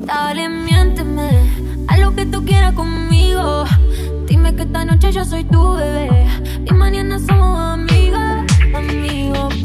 Dale, miénteme, haz lo que tú quieras conmigo. Dime que esta noche yo soy tu bebé y mañana somos amigos, amigos.